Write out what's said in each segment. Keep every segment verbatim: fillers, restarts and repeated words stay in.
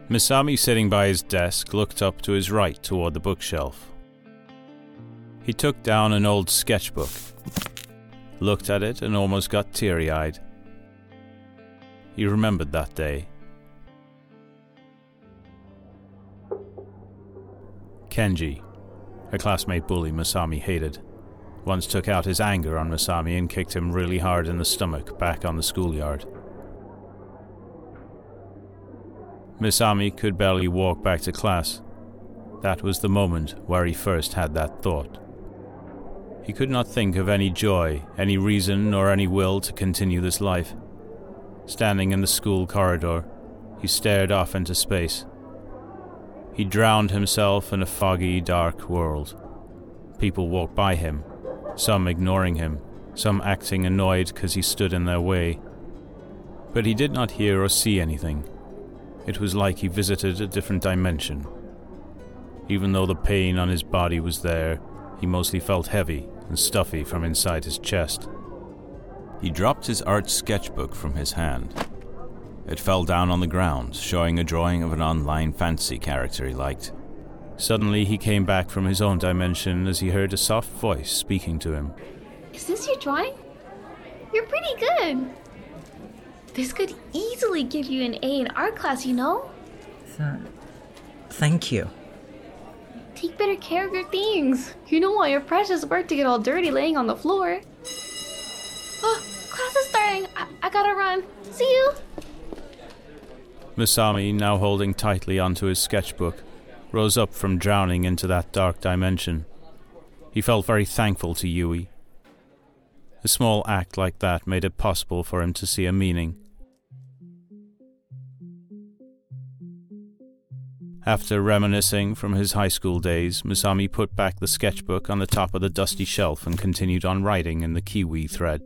Masami, sitting by his desk, looked up to his right toward the bookshelf. He took down an old sketchbook, looked at it and almost got teary-eyed. He remembered that day. Kenji, a classmate bully Masami hated, once took out his anger on Masami and kicked him really hard in the stomach back on the schoolyard. Masami could barely walk back to class. That was the moment where he first had that thought. He could not think of any joy, any reason, or any will to continue this life. Standing in the school corridor, he stared off into space. He drowned himself in a foggy, dark world. People walked by him, some ignoring him, some acting annoyed because he stood in their way. But he did not hear or see anything. It was like he visited a different dimension. Even though the pain on his body was there, he mostly felt heavy and stuffy from inside his chest. He dropped his art sketchbook from his hand. It fell down on the ground, showing a drawing of an online fantasy character he liked. Suddenly he came back from his own dimension as he heard a soft voice speaking to him. Is this your drawing? You're pretty good. This could easily give you an A in art class, you know? Th- thank you. Take better care of your things. You don't want your precious work to get all dirty laying on the floor. Oh, class is starting. I, I gotta run. See you. Masami, now holding tightly onto his sketchbook, rose up from drowning into that dark dimension. He felt very thankful to Yui. A small act like that made it possible for him to see a meaning. After reminiscing from his high school days, Masami put back the sketchbook on the top of the dusty shelf and continued on writing in the Kiwi thread.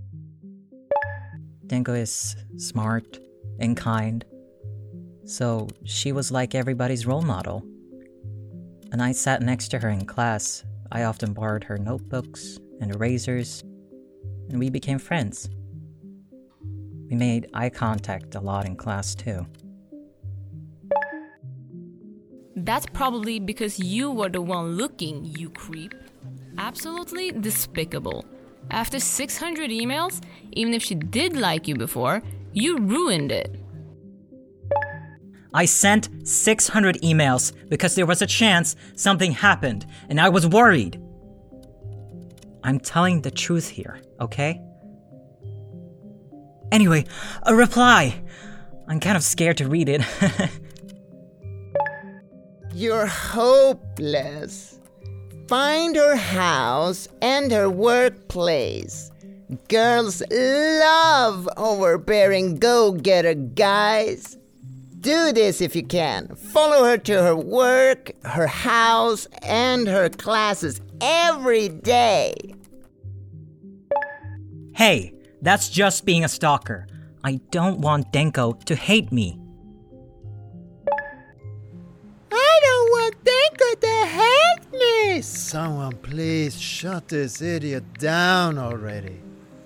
Denko is smart and kind, so she was like everybody's role model. When I sat next to her in class, I often borrowed her notebooks and erasers, and we became friends. We made eye contact a lot in class too. That's probably because you were the one looking, you creep. Absolutely despicable. After six hundred emails, even if she did like you before, you ruined it. I sent six hundred emails because there was a chance something happened, and I was worried. I'm telling the truth here, okay? Anyway, a reply. I'm kind of scared to read it. You're hopeless. Find her house and her workplace. Girls love overbearing go-getter guys. Do this if you can. Follow her to her work, her house, and her classes every day. Hey, that's just being a stalker. I don't want Denko to hate me. I don't want Denko to hate me! Someone please shut this idiot down already.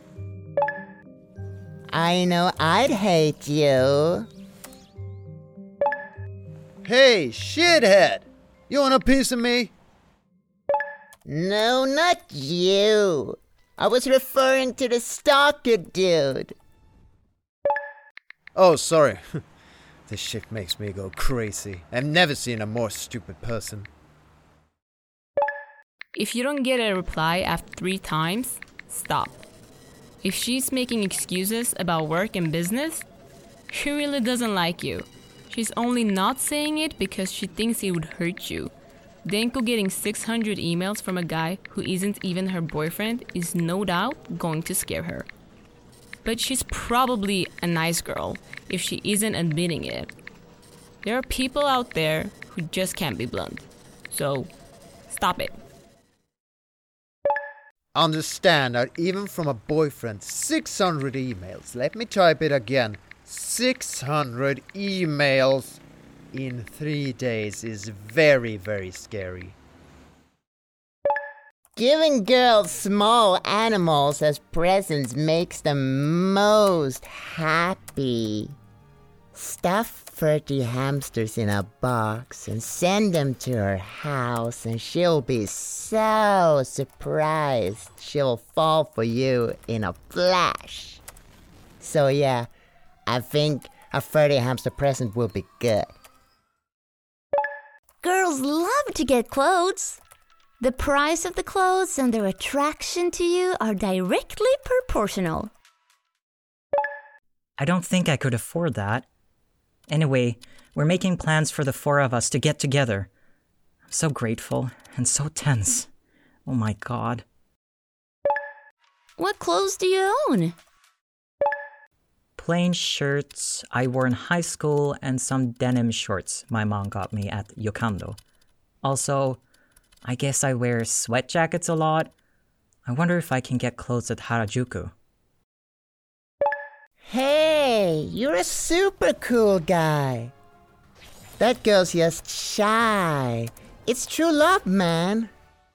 I know I'd hate you. Hey, shithead! You want a piece of me? No, not you. I was referring to the stalker dude. Oh, sorry. This shit makes me go crazy. I've never seen a more stupid person. If you don't get a reply after three times, stop. If she's making excuses about work and business, she really doesn't like you. She's only not saying it because she thinks it would hurt you. Denko getting six hundred emails from a guy who isn't even her boyfriend is no doubt going to scare her. But she's probably a nice girl if she isn't admitting it. There are people out there who just can't be blunt. So, stop it. Understand that even from a boyfriend, six hundred emails. Let me type it again. six hundred emails in three days is very, very scary. Giving girls small animals as presents makes them most happy. Stuff thirty hamsters in a box and send them to her house, and she'll be so surprised she'll fall for you in a flash. So yeah, I think a thirty hamster present will be good. Girls love to get clothes. The price of the clothes and their attraction to you are directly proportional. I don't think I could afford that. Anyway, we're making plans for the four of us to get together. I'm so grateful and so tense. Oh my god. What clothes do you own? Plain shirts I wore in high school and some denim shorts my mom got me at Yokando. Also, I guess I wear sweat jackets a lot. I wonder if I can get clothes at Harajuku. Hey, you're a super cool guy. That girl's just shy. It's true love, man.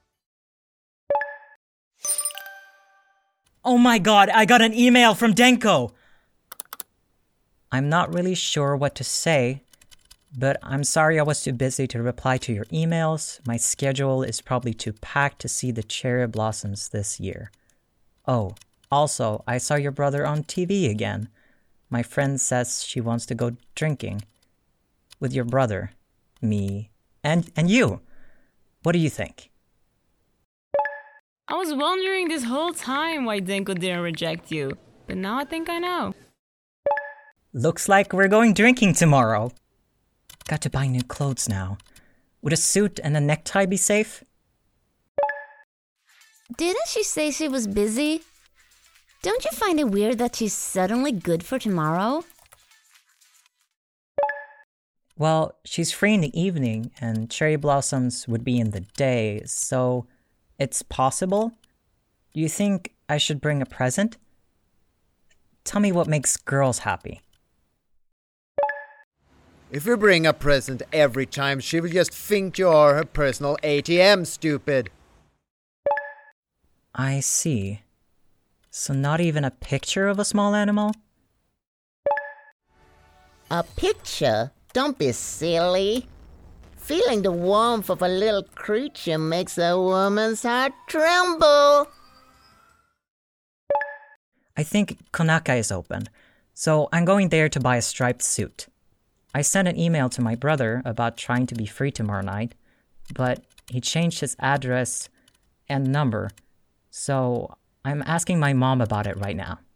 Oh my god, I got an email from Denko! I'm not really sure what to say, but I'm sorry I was too busy to reply to your emails. My schedule is probably too packed to see the cherry blossoms this year. Oh, also, I saw your brother on T V again. My friend says she wants to go drinking. With your brother, me, and, and you. What do you think? I was wondering this whole time why Denko didn't reject you, but now I think I know. Looks like we're going drinking tomorrow. Got to buy new clothes now. Would a suit and a necktie be safe? Didn't she say she was busy? Don't you find it weird that she's suddenly good for tomorrow? Well, she's free in the evening, and cherry blossoms would be in the day, so it's possible. Do you think I should bring a present? Tell me what makes girls happy. If you bring a present every time, she will just think you are her personal A T M, stupid. I see. So not even a picture of a small animal? A picture? Don't be silly. Feeling the warmth of a little creature makes a woman's heart tremble. I think Konaka is open, so I'm going there to buy a striped suit. I sent an email to my brother about trying to be free tomorrow night, but he changed his address and number, so I'm asking my mom about it right now.